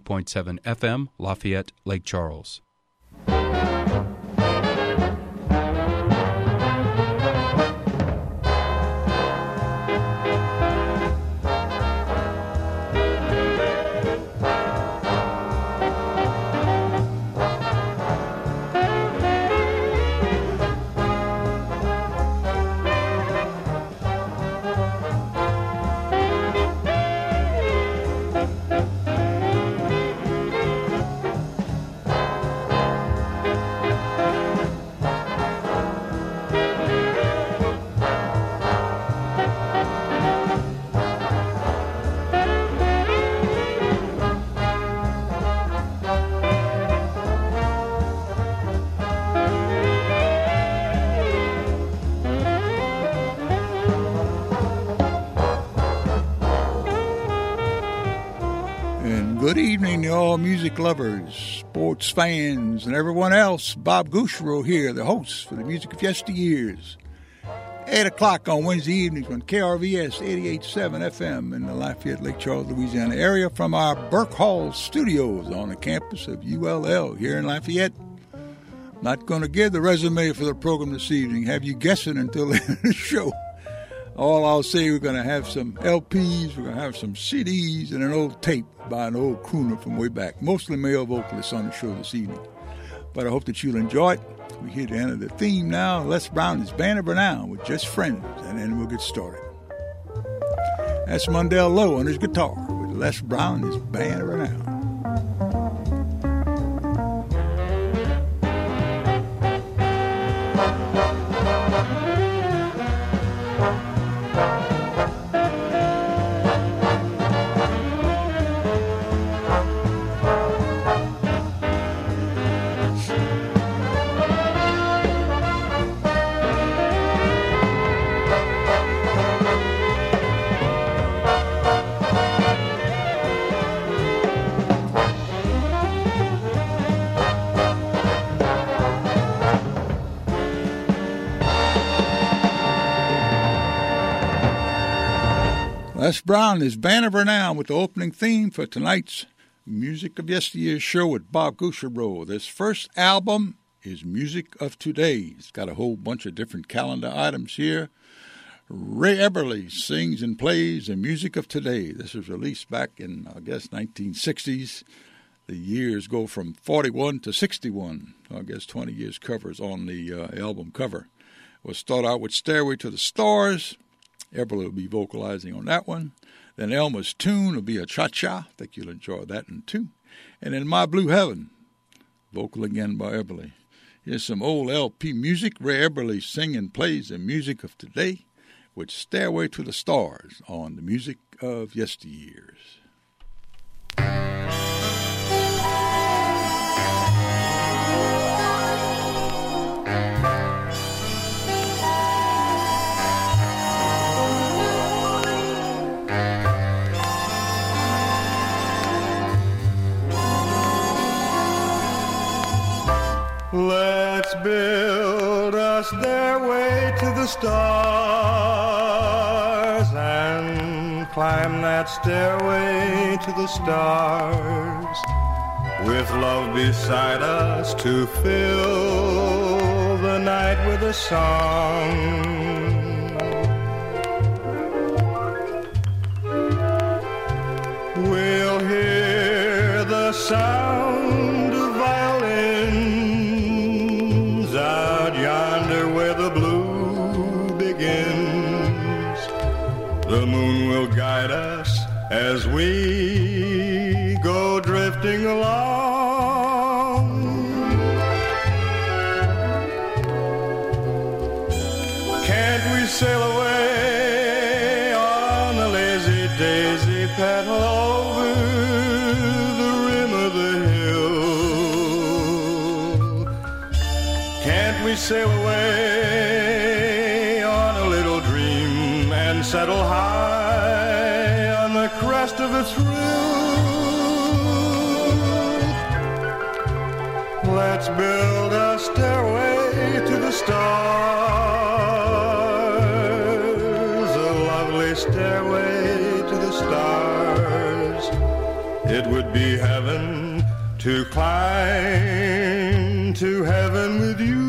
92.7 FM, Lafayette, Lake Charles. Good evening to all music lovers, sports fans, and everyone else. Bob Gouchereau here, the host for the Music of Yesteryears. 8 o'clock on Wednesday evenings on KRVS 88.7 FM in the Lafayette, Lake Charles, Louisiana area from our Burke Hall studios on the campus of ULL here in Lafayette. Not going to give the resume for the program this evening, have you guessing until the end of the show. All I'll say, we're going to have some LPs, we're going to have some CDs, and an old tape by an old crooner from way back. Mostly male vocalists on the show this evening. But I hope that you'll enjoy it. We're here to enter the theme now. Les Brown is Band of Renown with Just Friends, and then we'll get started. That's Mundell Lowe on his guitar with Les Brown and his Band of Renown. Les Brown is Band of Renown with the opening theme for tonight's Music of Yesteryear show with Bob Gouchereau. This first album is Music of Today. It's got a whole bunch of different calendar items here. Ray Eberle sings and plays the Music of Today. This was released back in, I guess, 1960s. The years go from 41 to 61. I guess 20 years covers on the album cover. We'll start out with Stairway to the Stars. Eberle will be vocalizing on that one. Then Elmer's Tune will be a cha-cha. I think you'll enjoy that one too. And then My Blue Heaven, vocal again by Eberle. Here's some old LP music. Ray Eberle sings and plays the Music of Today with Stairway to the Stars on the Music of Yesteryears. Let's build a stairway to the stars and climb that stairway to the stars with love beside us to fill the night with a song. We'll hear the sound of violins out yonder where the blue begins. The moon will guide us as we go drifting along. Can't we sail away on the lazy daisy paddle over the rim of the hill? Can't we sail away on a little dream and settle high on the crest of a thrill? Let's build a stairway to the stars, a lovely stairway to the stars. It would be heaven to climb to heaven with you.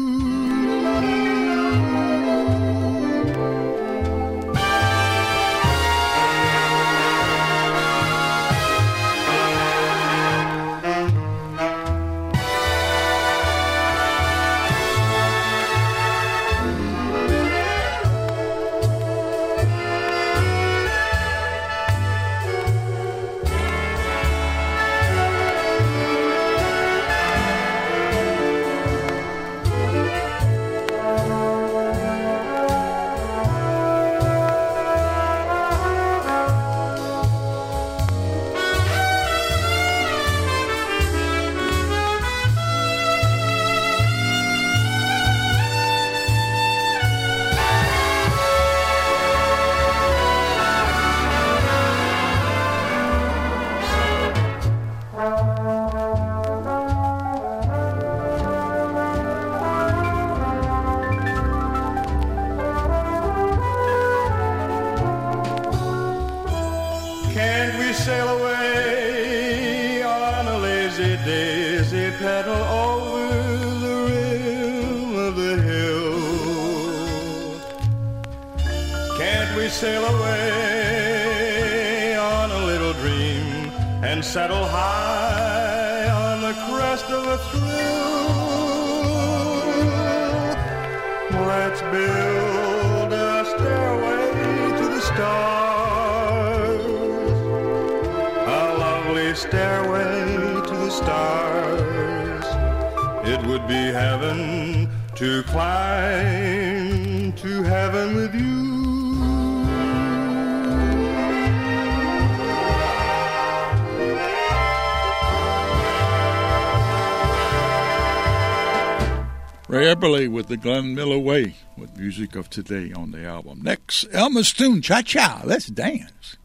Can't we sail away on a lazy daisy paddle over the rim of the hill? Can't we sail away on a little dream and settle high on the crest of a thrill? Let's build a stairway to the stars, stairway to the stars. It would be heaven to climb to heaven with you. Ray Eberle with the Glenn Miller Way with Music of Today on the album. Next, Elmer's tune, Cha-Cha, Let's Dance.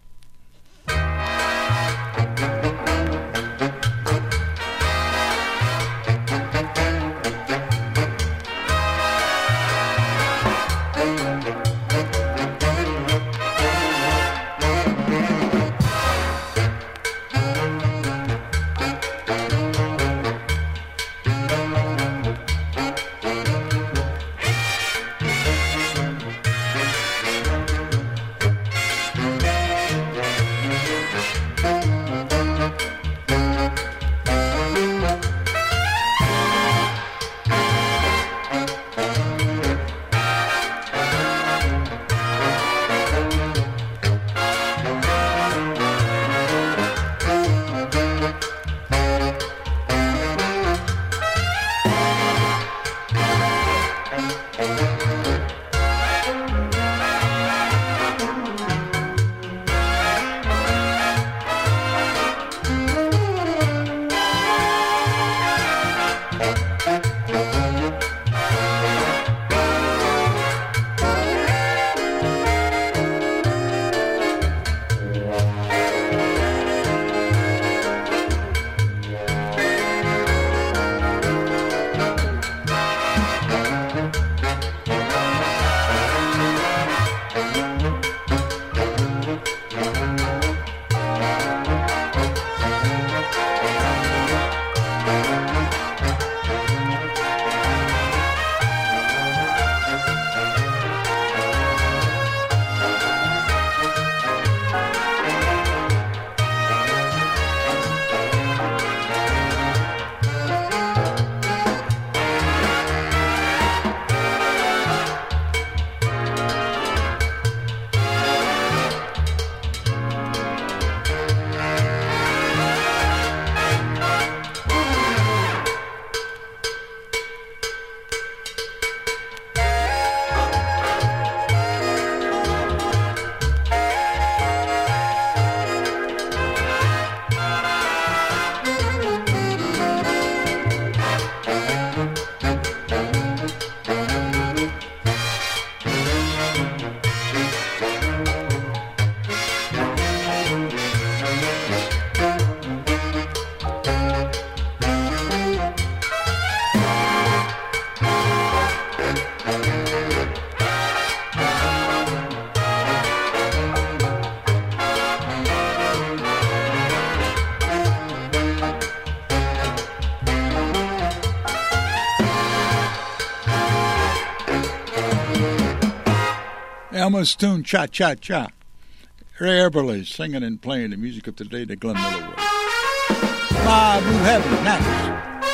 Elmer's tune, Cha Cha Cha. Ray Eberle singing and playing the music of today, the Glenn Miller way. My Blue Heaven, next.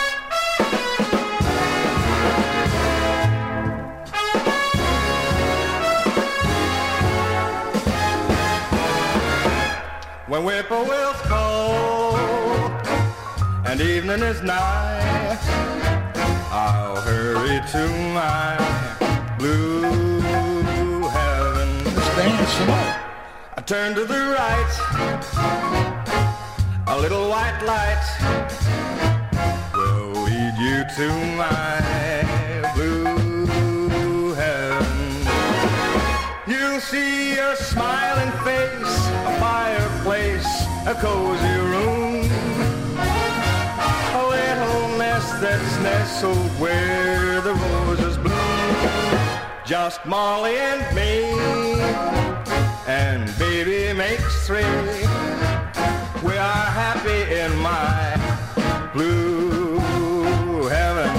When whippoorwills call and evening is nigh, I'll hurry to my blue heaven. Let's dance some more. I turn to the right, a little white light will lead you to my blue heaven. You'll see a smiling face, a fireplace, a cozy room, a little nest that's nestled where the roses bloom. Just Molly and me, and baby makes three. We are happy in my blue heaven.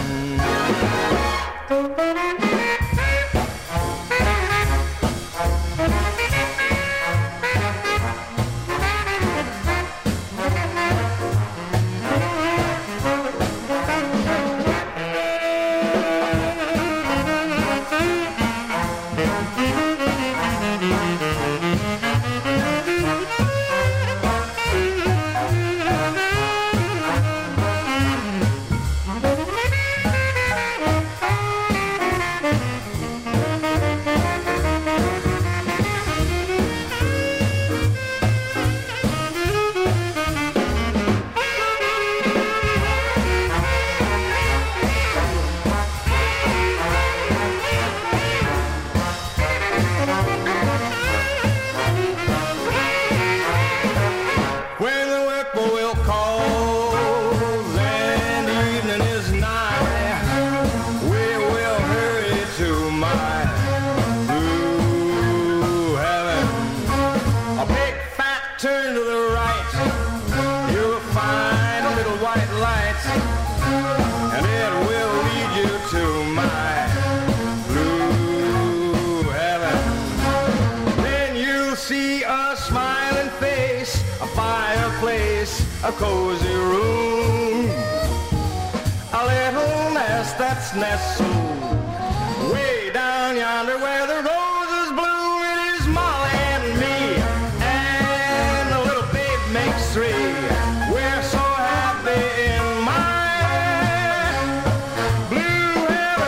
A cozy room, a little nest that's nestled way down yonder where the roses bloom. It is Molly and me, and the little babe makes three. We're so happy in my blue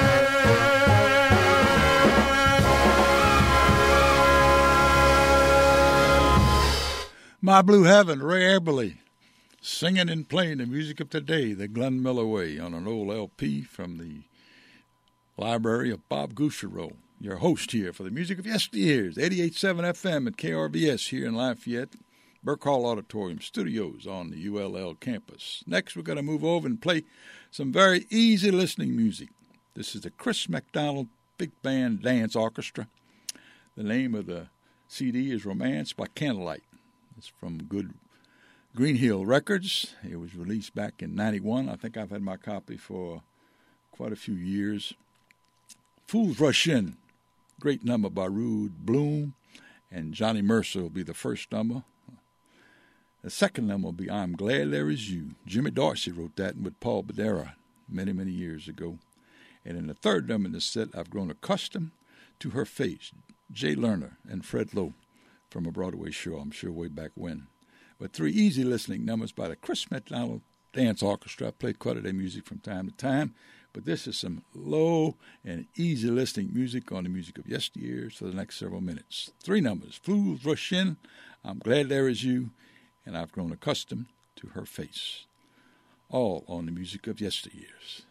heaven. My Blue Heaven, Ray Eberle. Singing and playing the music of today, the Glenn Miller way, on an old LP from the library of Bob Gouchereau, your host here for the music of yesteryears, 88.7 FM at KRBS here in Lafayette, Burke Hall Auditorium Studios on the ULL campus. Next, we're going to move over and play some very easy listening music. This is the Chris McDonald Big Band Dance Orchestra. The name of the CD is Romance by Candlelight. It's from Good Green Hill Records. It was released back in 91. I think I've had my copy for quite a few years. Fools Rush In, great number by Rude Bloom, and Johnny Mercer will be the first number. The second number will be I'm Glad There Is You. Jimmy Dorsey wrote that with Paul Badera many, many years ago. And in the third number in the set, I've grown accustomed to her face, Jay Lerner and Fred Lowe from a Broadway show, I'm sure way back when. But three easy listening numbers by the Chris McDonald Dance Orchestra. I played quite a day music from time to time, but this is some low and easy listening music on the music of yesteryears for the next several minutes. Three numbers: Fools Rush In, I'm Glad There Is You, and I've Grown Accustomed to Her Face. All on the music of yesteryears.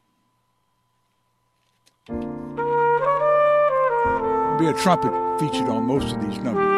There'll be a trumpet featured on most of these numbers.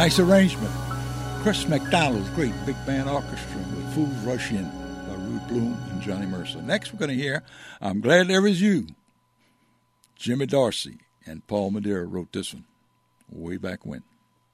Nice arrangement. Chris McDonald's great big band orchestra with Fools Rush In by Ruth Bloom and Johnny Mercer. Next we're going to hear I'm Glad There Is You. Jimmy Dorsey and Paul Madeira wrote this one way back when.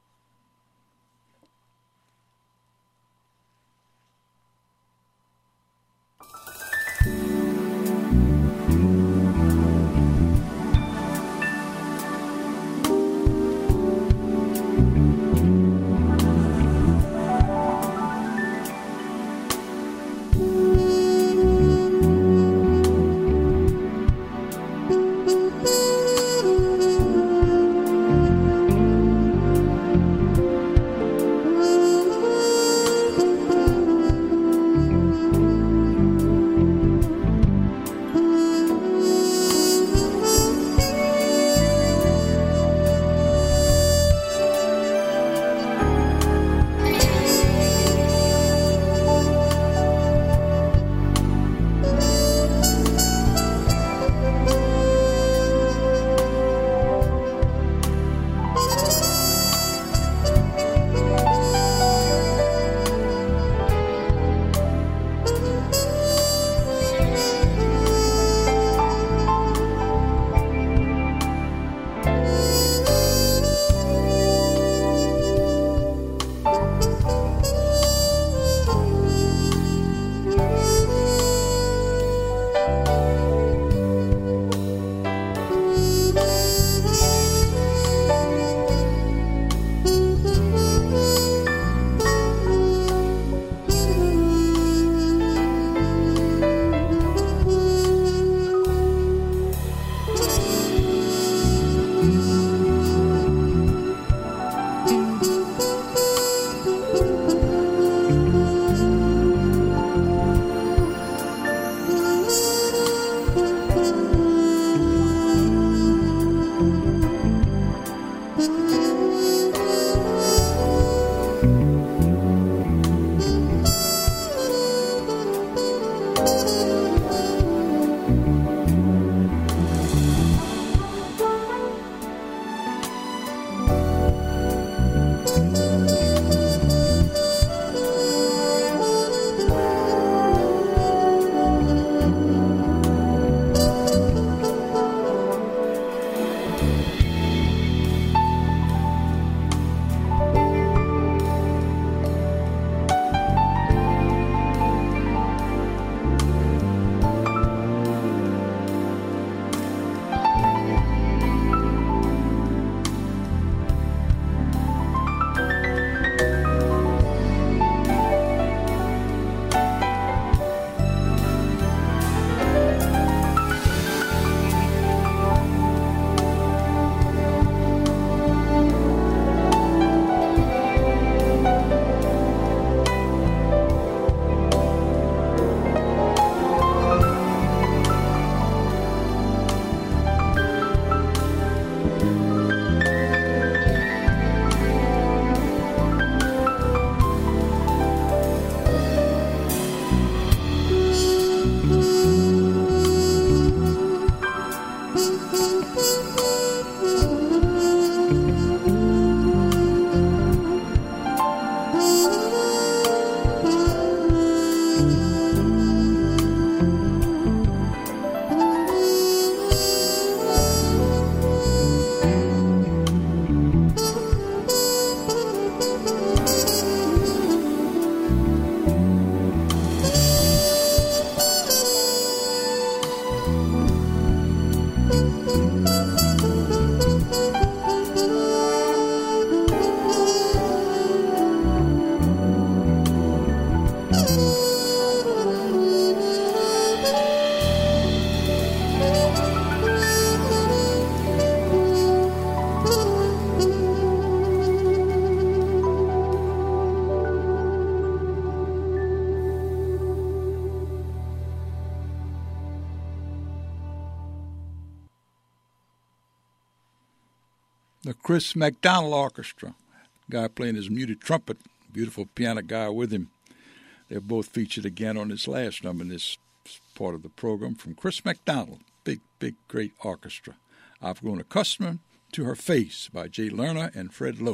the Chris McDonald Orchestra. Guy playing his muted trumpet, beautiful piano guy with him. They're both featured again on this last number in this part of the program from Chris McDonald. Big, great orchestra. I've Grown Accustomed to Her Face by Jay Lerner and Fred Lowe.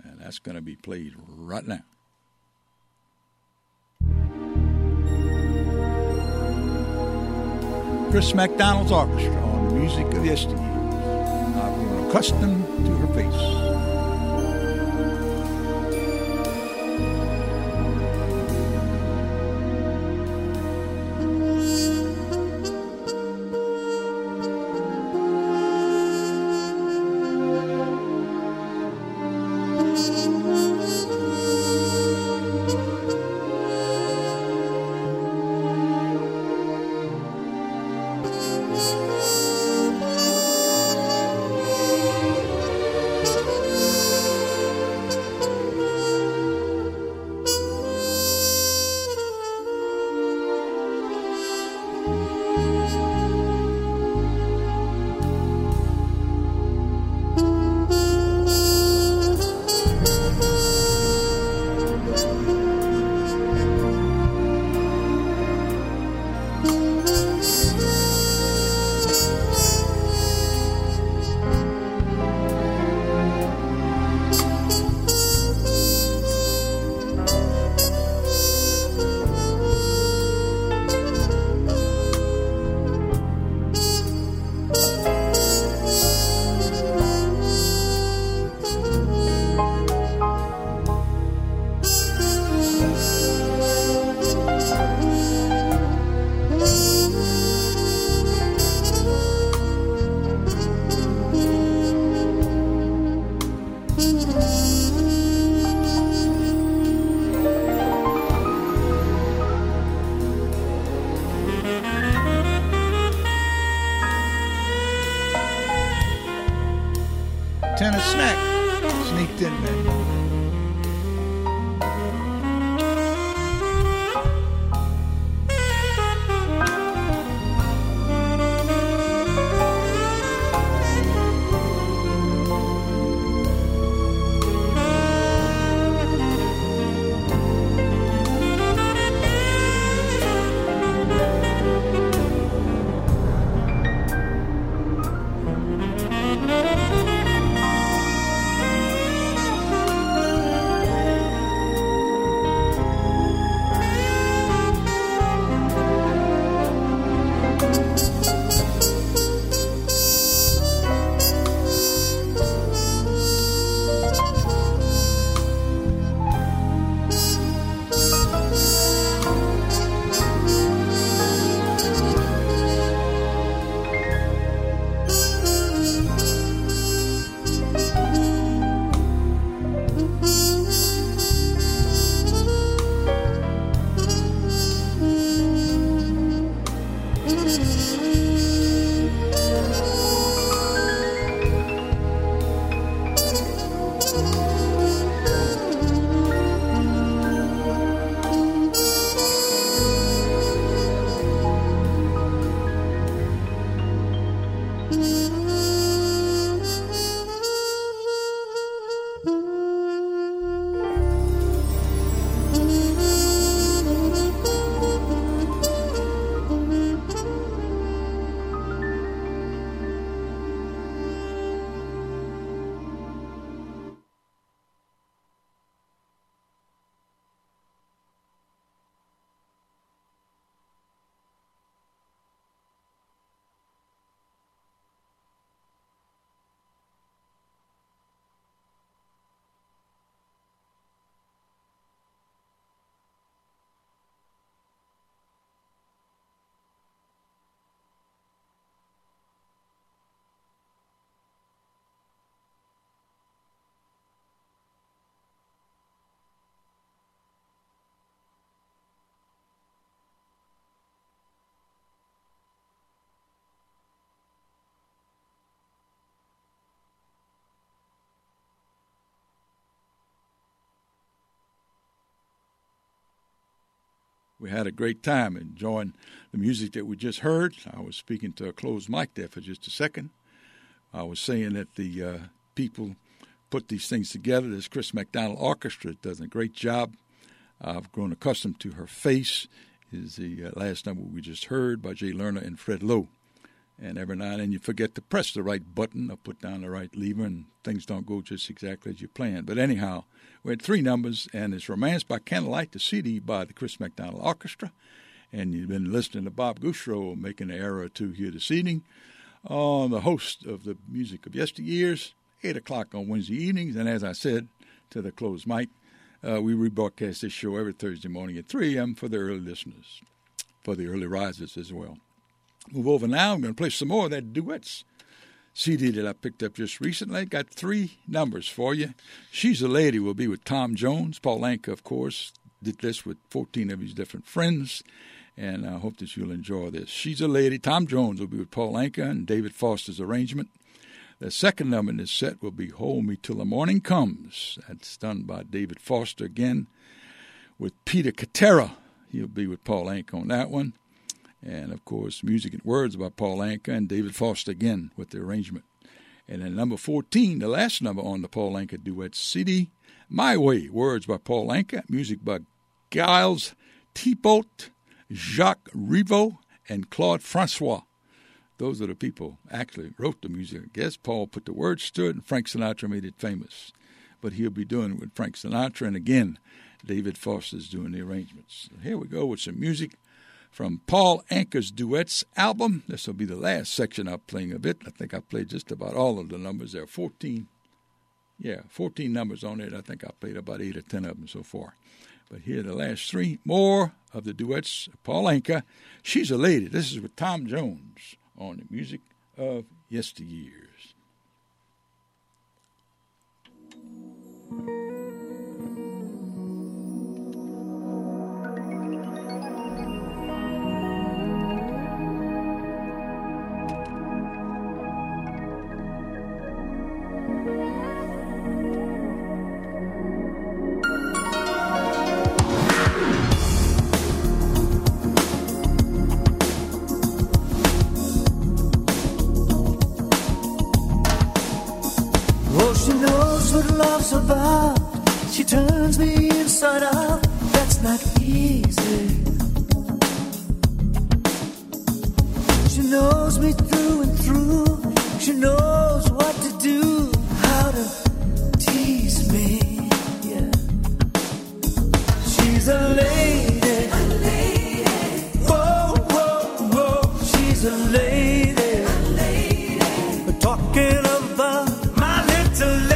And that's going to be played right now. Chris McDonald's orchestra on the music of yesteryear. I've grown accustomed to her face. Tenor snack sneaked in there. We had a great time enjoying the music that we just heard. I was speaking to a closed mic there for just a second. I was saying that the people put these things together. This Chris McDonald Orchestra does a great job. I've grown accustomed to her face is the last number we just heard by Jay Lerner and Fred Lowe. And every now and then you forget to press the right button or put down the right lever, and things don't go just exactly as you planned. But anyhow, we had 3 numbers, and it's Romance by Candlelight, the CD by the Chris McDonald Orchestra. And you've been listening to Bob Gouchereau making an error or two here this evening on the host of the Music of Yesteryears, 8 o'clock on Wednesday evenings. And as I said to the closed mic, we rebroadcast this show every Thursday morning at 3 a.m. for the early listeners, for the early risers as well. Move over now. I'm going to play some more of that Duets CD that I picked up just recently. Got 3 numbers for you. She's a Lady will be with Tom Jones. Paul Anka, of course, did this with 14 of his different friends, and I hope that you'll enjoy this. She's a Lady. Tom Jones will be with Paul Anka and David Foster's arrangement. The second number in this set will be Hold Me Till the Morning Comes. That's done by David Foster again with Peter Cetera. He'll be with Paul Anka on that one. And, of course, music and words by Paul Anka and David Foster again with the arrangement. And then number 14, the last number on the Paul Anka Duet CD, My Way, words by Paul Anka, music by Giles Thibault, Jacques Rivaux, and Claude Francois. Those are the people actually wrote the music. I guess Paul put the words to it, and Frank Sinatra made it famous. But he'll be doing it with Frank Sinatra, and again, David Foster's doing the arrangements. So here we go with some music from Paul Anka's Duets album. This will be the last section I'm playing of it. I think I played just about all of the numbers. There are 14 numbers on it. I think I played about 8 or 10 of them so far. But here are the last 3 more of the duets. Paul Anka, She's a Lady. This is with Tom Jones on the Music of Yesteryears. About. She turns me inside out. That's not easy. She knows me through and through. She knows what to do, how to tease me. Yeah. She's a lady. A lady. Whoa, whoa, whoa. She's a lady. A lady. We're talking about my little lady.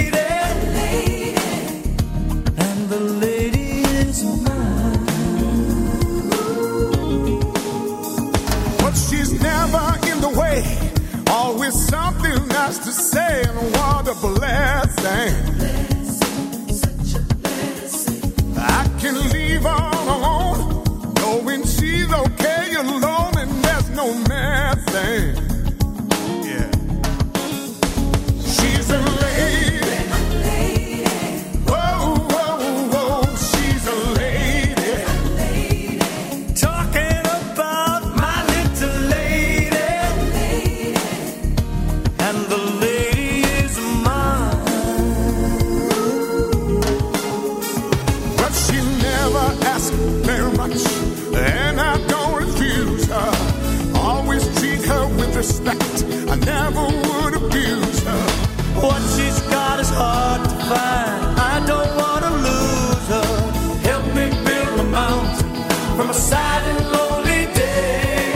Always something nice to say, and what a blessing. Such a blessing. I can leave all alone, knowing she's okay alone, and there's no messing. Yeah. She's a lady. A lady. Whoa, whoa, whoa. She's a lady. A lady. Talking about my little lady. And the lady is mine. But she never asks very much, and I don't refuse her. Always treat her with respect. I never would abuse her. What she's got is hard to find. I don't want to lose her. Help me build a mountain from a sad and lonely day.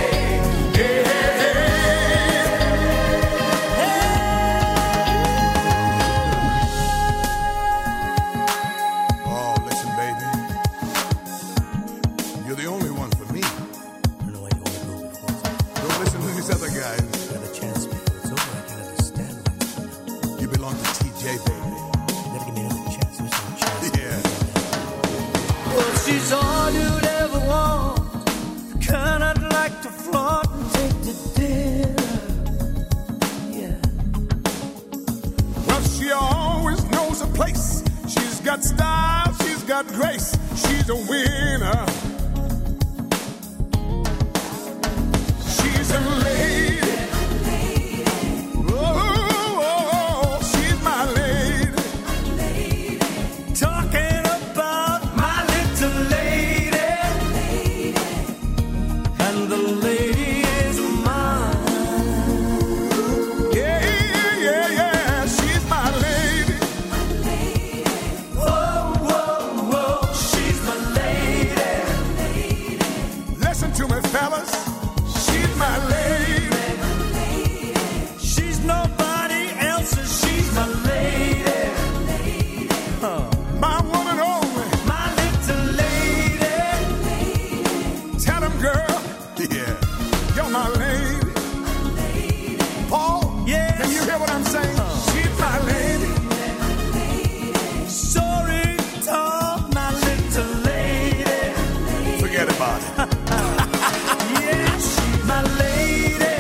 She's all you'd ever want, the kind I'd like to flaunt and take to dinner. Yeah. Well, she always knows a place. She's got style, she's got grace. She's a winner. She's a lady. you're my lady. Paul, Yes. can you hear what I'm saying? She's my lady. Sorry, tall, my little lady. Forget about it. Yes, she's my lady.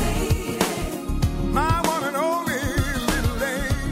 My one and only little lady.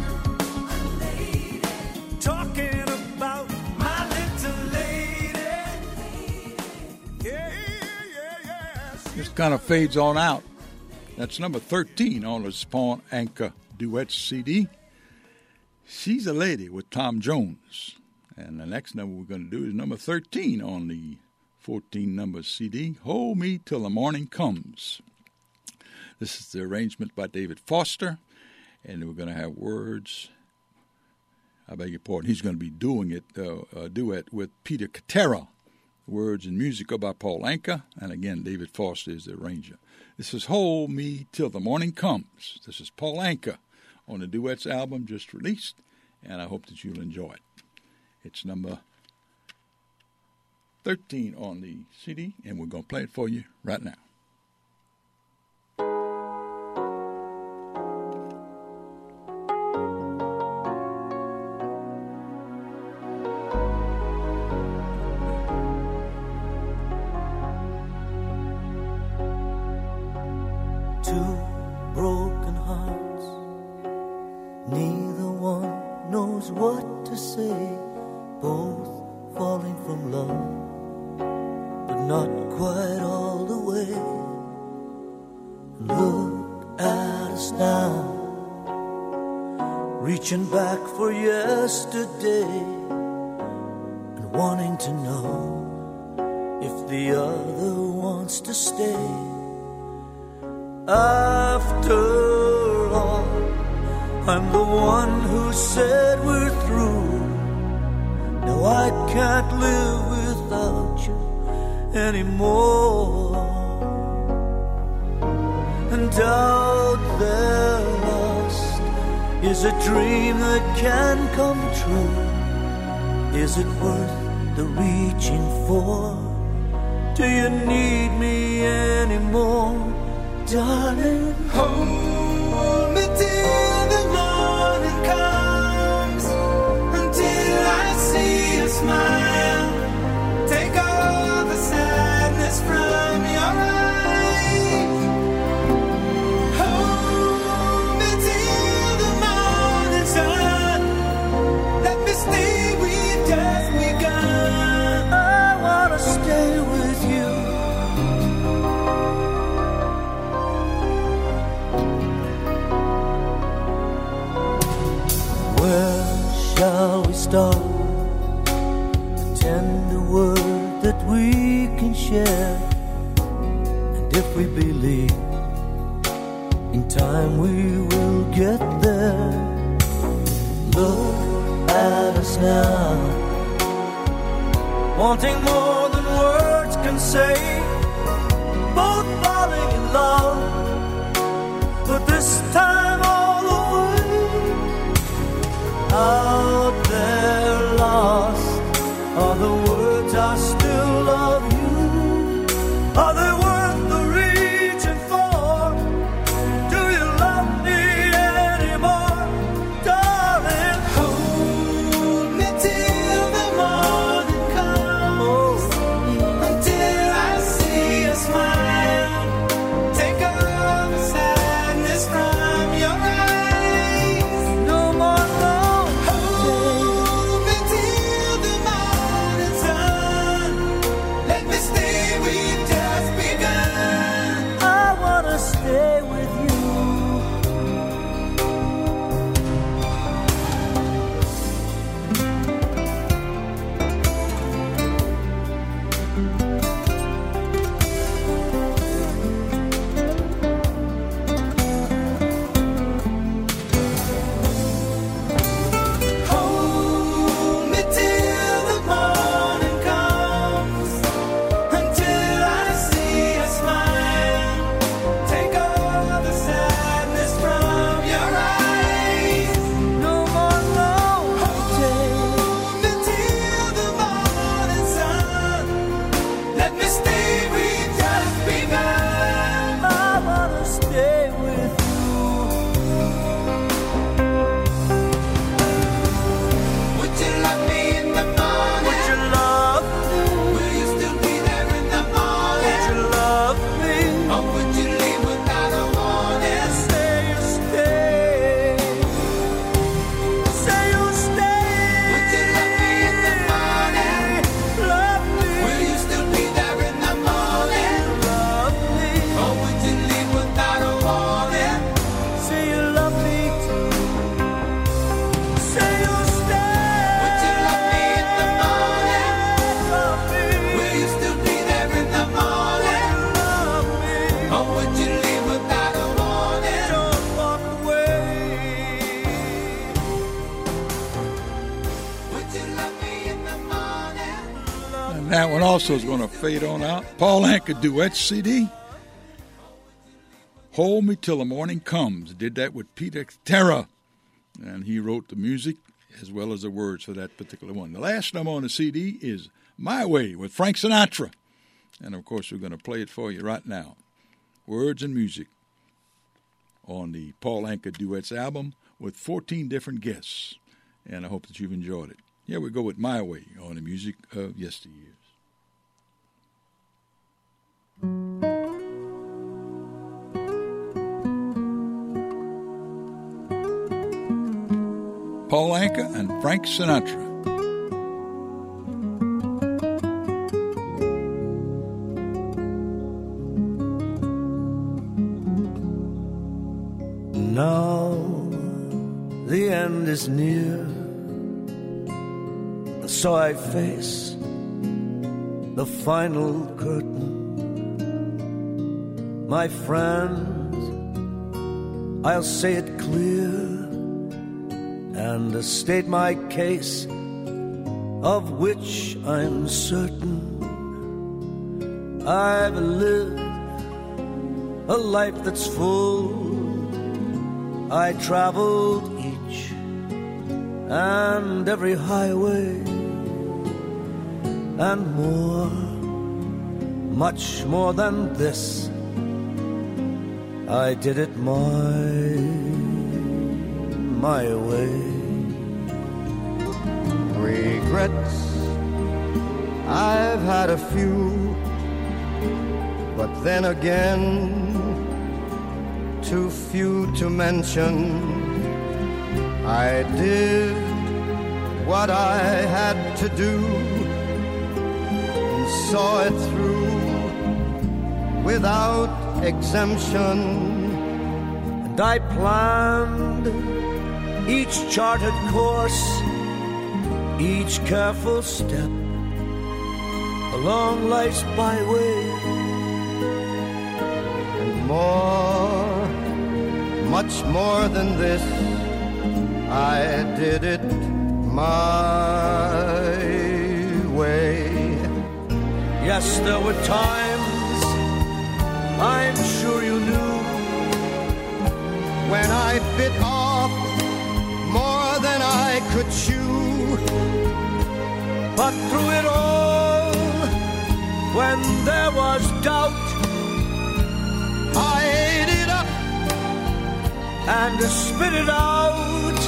Talking about my little lady. Yeah. Just kind of fades on out. That's number 13 on the Paul Anka Duet CD. She's a Lady with Tom Jones. And the next number we're going to do is number 13 on the 14-number CD, Hold Me Till the Morning Comes. This is the arrangement by David Foster, and we're going to have words. I beg your pardon. He's going to be doing it, a duet with Peter Cetera. Words and music are by Paul Anka, and again, David Foster is the arranger. This is Hold Me Till the Morning Comes. This is Paul Anka on the Duets album just released, and I hope that you'll enjoy it. It's number 13 on the CD, and we're going to play it for you right now. Two broken hearts, neither one knows what to say, both falling from love, but not quite all the way. Look at us now, reaching back for yesterday, and wanting to know if the other wants to stay. After all, I'm the one who said we're through. Now I can't live without you anymore. And out there lost is a dream that can come true. Is it worth the reaching for? Do you need me anymore? Darling, hold me till the morning comes, until I see a smile. Take all the sadness from your eyes. Hold me till the morning sun. Let me stay, we've just begun. I wanna stay with you. Shall we start? A tender word that we can share. And if we believe, in time we will get there. Look at us now, wanting more than words can say, both falling in love, but this time all the way. Out there lost are the words I still love you. Are they worth the reaching for? Do you love me anymore? Darling, hold me till the morning comes, until I see And that one also is going to fade on out. Paul Anka Duet CD. Hold Me Till the Morning Comes. Did that with Peter Terra. And he wrote the music as well as the words for that particular one. The last number on the CD is My Way with Frank Sinatra. And, of course, we're going to play it for you right now. Words and music on the Paul Anka Duets album with 14 different guests. And I hope that you've enjoyed it. Here we go with My Way on the music of yesteryears. Paul Anka and Frank Sinatra. Now the end is near, so I face the final curtain. My friends, I'll say it clear and state my case, of which I'm certain. I've lived a life that's full. I traveled each and every highway and more, much more than this. I did it my way. Regrets, I've had a few, but then again, too few to mention. I did what I had to do and saw it through without exemption. And I planned each charted course, each careful step along life's byway. And more, much more than this, I did it my way. Yes, there were times, I'm sure you knew, when I bit off more than I could chew. But through it all, when there was doubt, I ate it up and spit it out.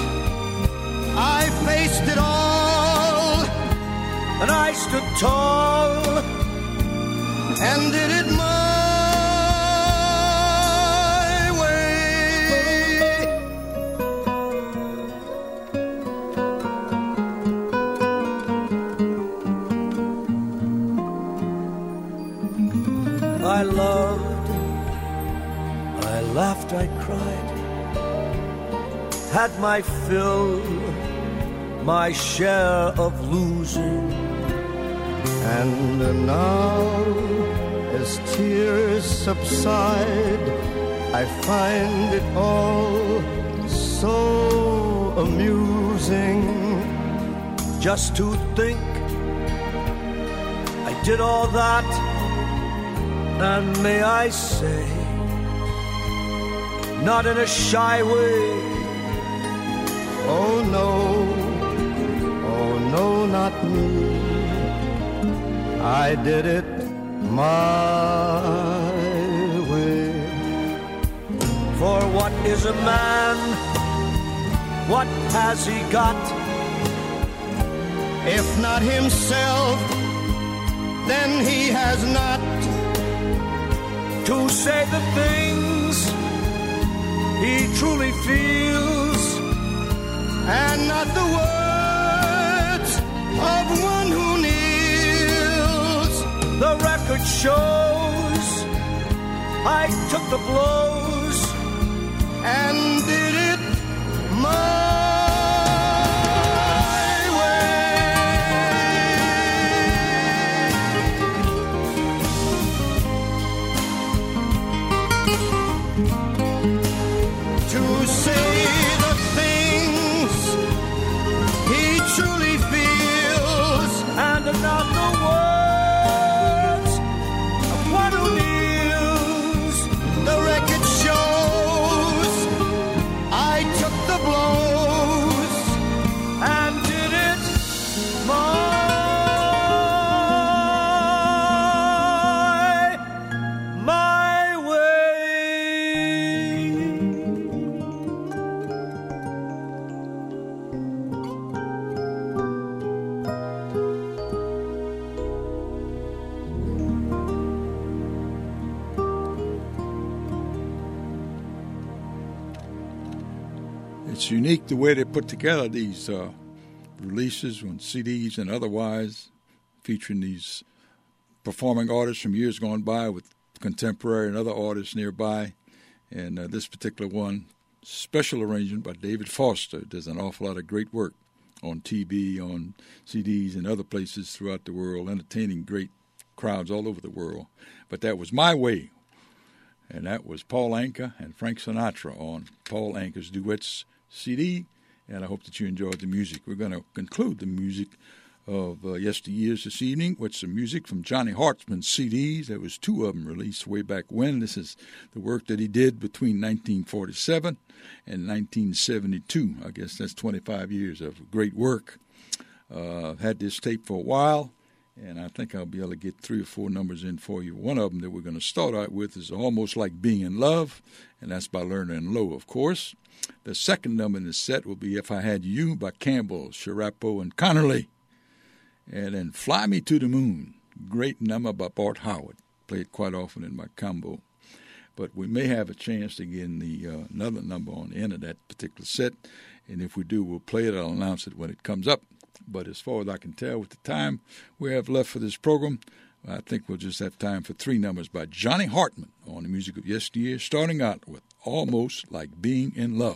I faced it all, and I stood tall and did it my way. I loved, I laughed, I cried, had my fill, my share of losing. And now, as tears subside, I find it all so amusing. Just to think I did all that, and may I say, not in a shy way. Oh no, not me. I did it my way. For what is a man? What has he got? If not himself, then he has not to say the things he truly feels, and not the words of one who kneels. The record shows I took the blows and did it my and not the words It's unique the way they put together these releases on CDs and otherwise, featuring these performing artists from years gone by with contemporary and other artists nearby. And this particular one, special arrangement by David Foster, does an awful lot of great work on TV, on CDs, and other places throughout the world, entertaining great crowds all over the world. But that was My Way, and that was Paul Anka and Frank Sinatra on Paul Anka's Duets CD, and I hope that you enjoyed the music. We're going to conclude the music of yesteryears this evening with some music from Johnny Hartman's CDs. There was 2 of them released way back when. This is the work that he did between 1947 and 1972. I guess that's 25 years of great work. Had this tape for a while, and I think I'll be able to get 3 or 4 numbers in for you. One of them that we're going to start out with is Almost Like Being in Love, and that's by Lerner and Lowe, of course. The second number in the set will be If I Had You by Campbell, Sharapo, and Connerly. And then Fly Me to the Moon, great number by Bart Howard. Play it quite often in my combo. But we may have a chance to get another number on the end of that particular set. And if we do, we'll play it. I'll announce it when it comes up. But as far as I can tell with the time we have left for this program, I think we'll just have time for 3 numbers by Johnny Hartman on the music of yesteryear, starting out with Almost Like Being in Love.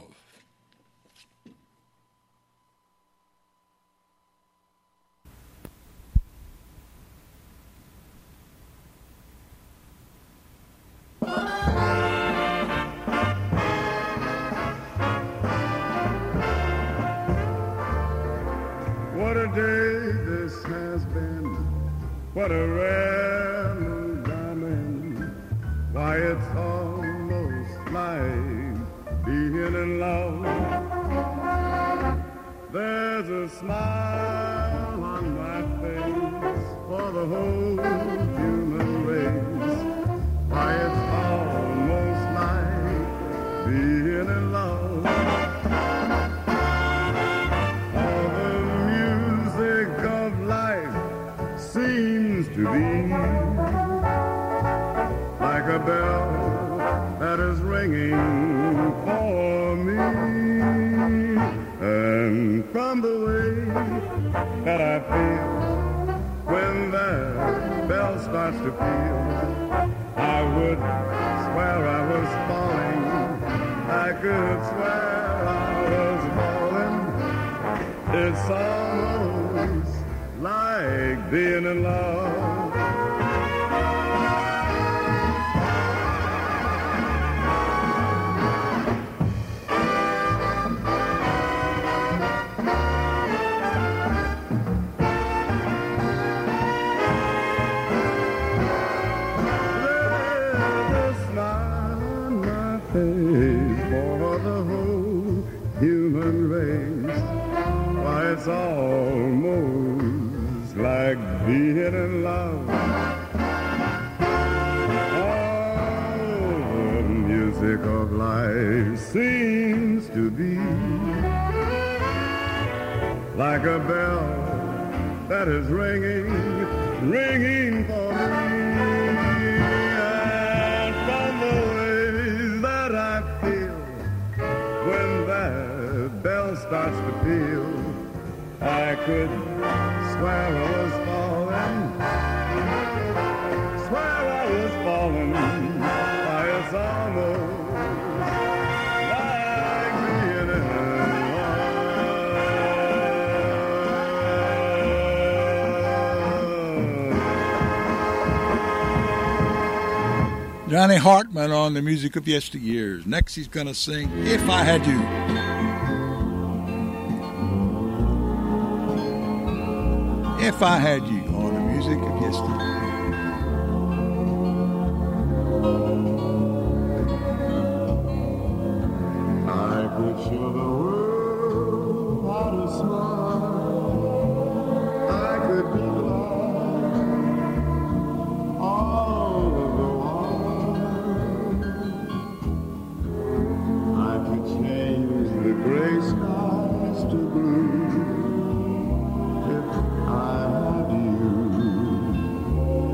What a day this has been, what a rare moon diamond. Why, it's almost like being in love. There's a smile on my face for the whole human race. Why, it's almost like being in love. Seems to be like a bell that is ringing for me. And from the way that I feel when that bell starts to peal, I would swear I was falling. I could swear I was falling. It's almost like being in love. There's a smile on my face for the whole human race. Why, it's almost like being in love. Oh, the music of life seems to be like a bell that is ringing, ringing for me. And from the ways that I feel when that bell starts to peal, I could swear I was falling, swear I was falling. Why, it's almost like being in love. Johnny Hartman on the music of yesteryears. Next he's going to sing If I Had You. If I Had You on the music of yesterday. I could show the world how to smile. I could be loved all of the while. I could change the gray skies to blue. If I had you,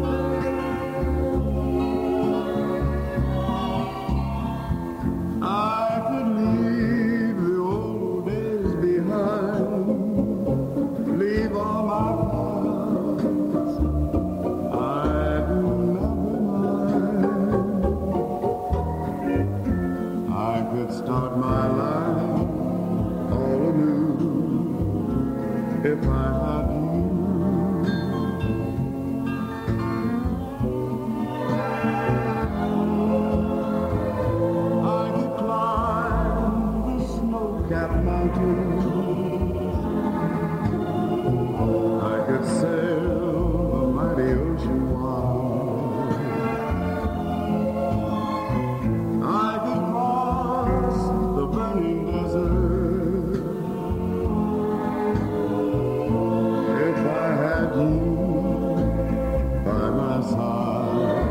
if I had you. I could climb the snow-capped mountains. I could sail the mighty ocean wide. I could cross the burning desert if I had you by my side.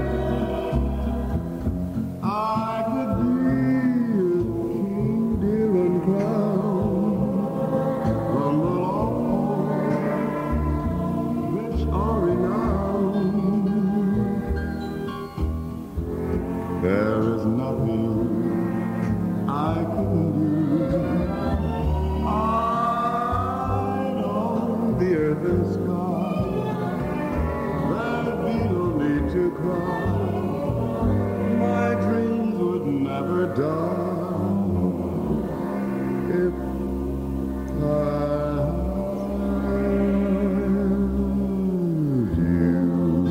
I could be a king, dear, and crowned from the Lord, rich or renowned. There is nothing I couldn't do. I'd own the earth and sky. There'd be no need to cry. My dreams would never die if I had you.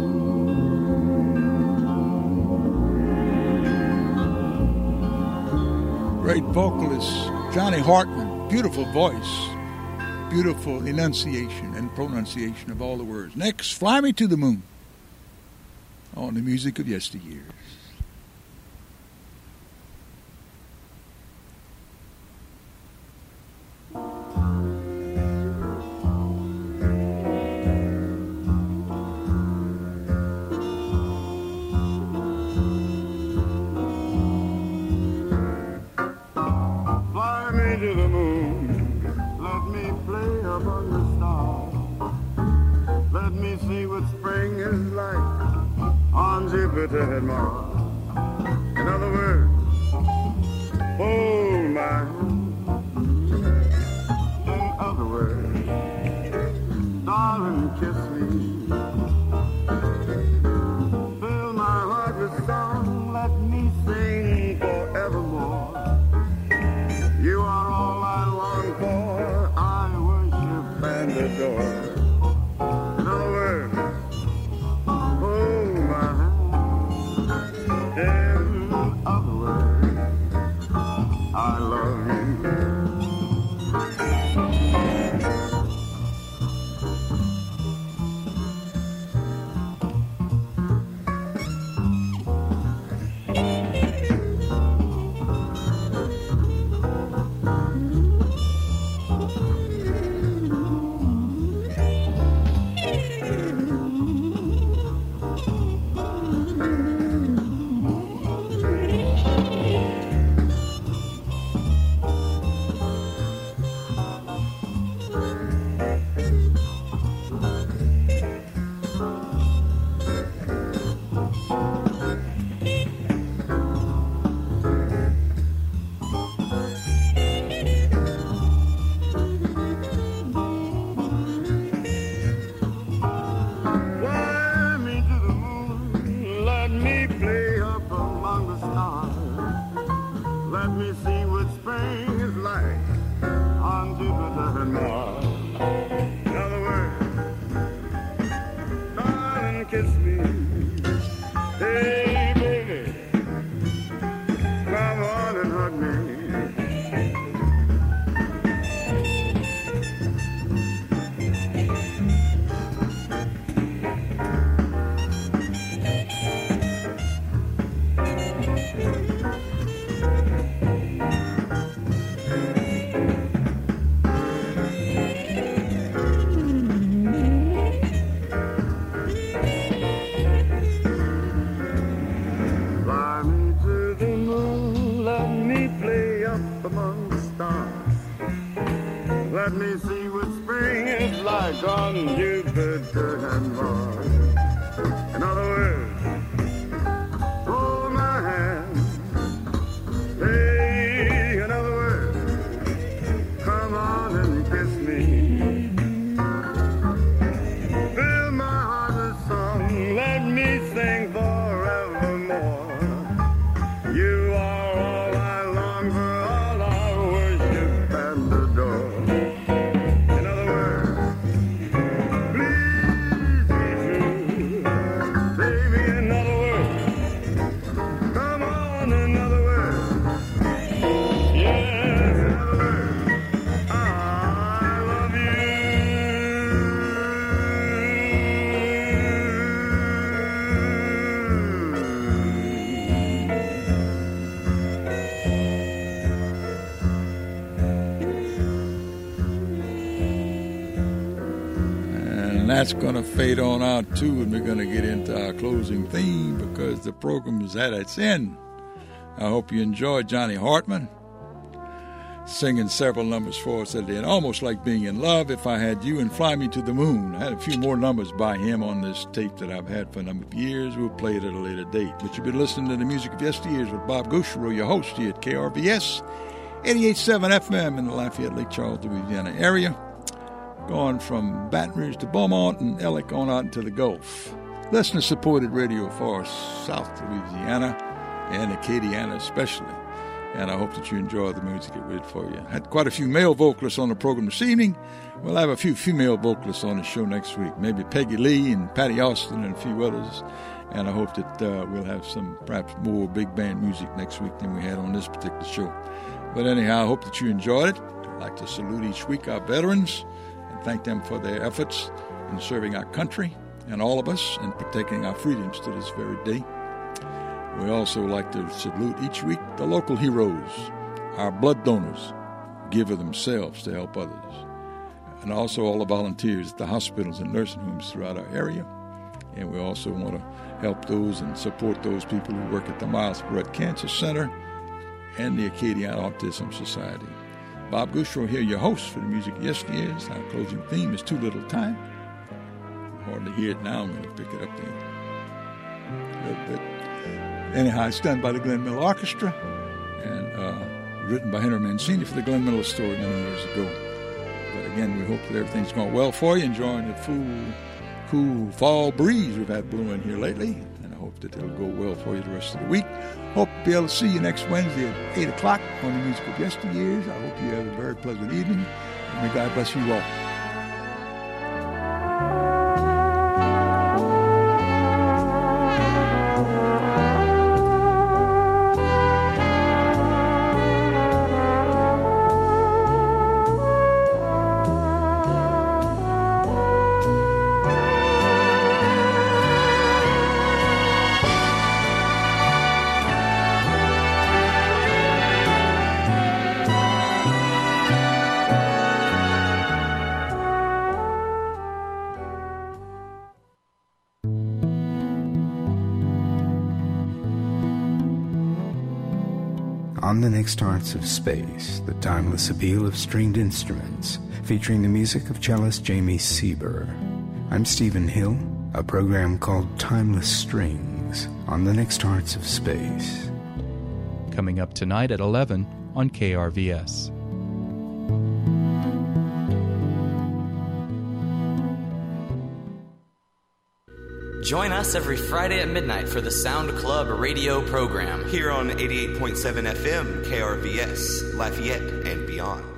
Great vocalist Johnny Hartman, beautiful voice, beautiful enunciation and pronunciation of all the words. Next, Fly Me to the Moon on the Music of Yesteryears. Fly me to the moon, let me play among the stars. Let me see what spring is like on Jupiter and Mars. In other words, hold my hand. In other words, darling, kiss me. Fill my heart with song, let me sing forevermore. You are all I long for, I worship and adore. In other words, hold my hand. In other words, I love you. Fly me to the moon, let me play up among the stars. Let me see what spring is like on Jupiter and Mars. In other words, darling, kiss me. Hey, baby, come on and hug me. Fly me to the moon, let me play up among the stars. Let me see what spring is like on Jupiter and Mars. In other words, hold my hand. Hey, in other words, come on and kiss me. Fill my heart with song, let me sing forevermore. You are all I long for, all I worship and adore. In other words, that's going to fade on out, too, and we're going to get into our closing theme because the program is at its end. I hope you enjoyed Johnny Hartman singing several numbers for us at the end, almost like Being in Love, If I Had You, and Fly Me to the Moon. I had a few more numbers by him on this tape that I've had for a number of years. We'll play it at a later date. But you've been listening to the Music of Yesteryears with Bob Gouchereau, your host here at KRVS, 88.7 FM in the Lafayette, Lake Charles, Louisiana area, going from Baton Rouge to Beaumont and Ellick on out into the Gulf. Listener-supported radio for South Louisiana and Acadiana especially. And I hope that you enjoy the music it did for you. I had quite a few male vocalists on the program this evening. We'll have a few female vocalists on the show next week. Maybe Peggy Lee and Patty Austin and a few others. And I hope that we'll have some perhaps more big band music next week than we had on this particular show. But anyhow, I hope that you enjoyed it. I'd like to salute each week our veterans and thank them for their efforts in serving our country and all of us and protecting our freedoms to this very day. We also like to salute each week the local heroes, our blood donors, give of themselves to help others, and also all the volunteers at the hospitals and nursing homes throughout our area. And we also want to help those and support those people who work at the Miles Barrett Cancer Center and the Acadiana Autism Society. Bob Gouchereau here, your host for the Music of Yesteryears. Our closing theme is Too Little Time. You hardly hear it now. I'm going to pick it up there a little bit. Anyhow, it's done by the Glenn Miller Orchestra and written by Henry Mancini for the Glenn Miller Story many years ago. But again, we hope that everything's going well for you, enjoying the cool fall breeze we've had blowing here lately. And I hope that it'll go well for you the rest of the week. Hope to be able to see you next Wednesday at 8 o'clock on the Music of Yesteryears. I hope you have a very pleasant evening. And may God bless you all. On the Next Arts of Space, the timeless appeal of stringed instruments, featuring the music of cellist Jamie Sieber. I'm Stephen Hill, a program called Timeless Strings on the Next Arts of Space. Coming up tonight at 11 on KRVS. Join us every Friday at midnight for the Sound Club radio program. Here on 88.7 FM, KRVS, Lafayette, and beyond.